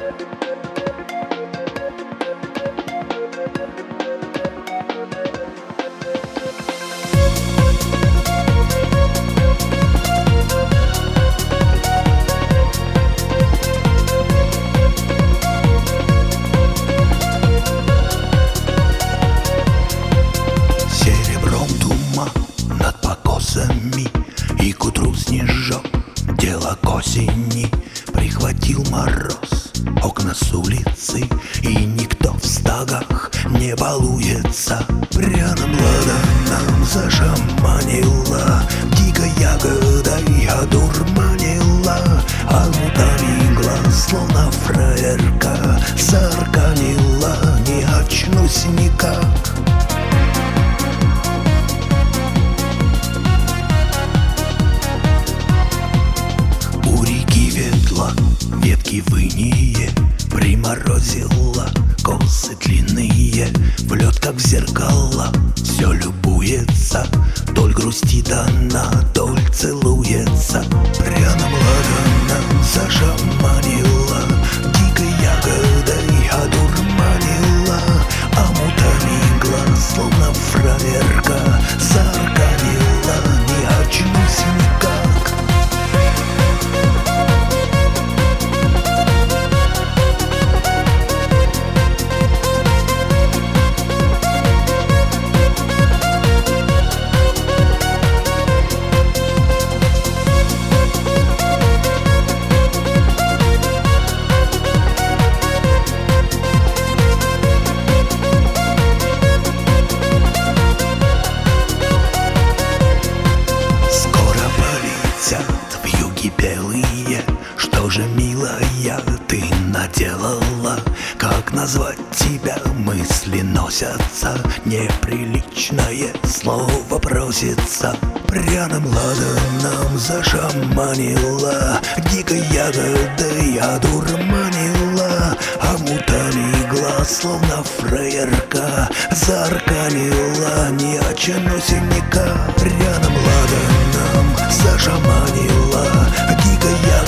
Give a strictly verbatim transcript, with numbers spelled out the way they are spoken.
И к утру снежок, дело к осени. Прихватил мороз окна с улицы, и никто в стогах не балуется. Пряным ладаном зашаманила, дикой ягодой одурманила, а лутами глаз, словно фраерка, зарканила, не очнусь никак. Ветки выния приморозила, косы длинные в лед, как в зеркало. Все любуется, толь грустит она, толь целуется. Пряным ладаном зашаманила, дикой ягодой одурманила, а мутами глаз, словно фраерка, зарканила, не очнусь никак. Белые, что же, милая, ты наделала? Как назвать тебя? Мысли носятся, неприличное слово просится. Пряным ладаном зашаманила, дикой ягодой одурманила, а мутами глаз, словно фраерка, зарканила, не очнусь никак. Пряным ладаном зашаманила, дикая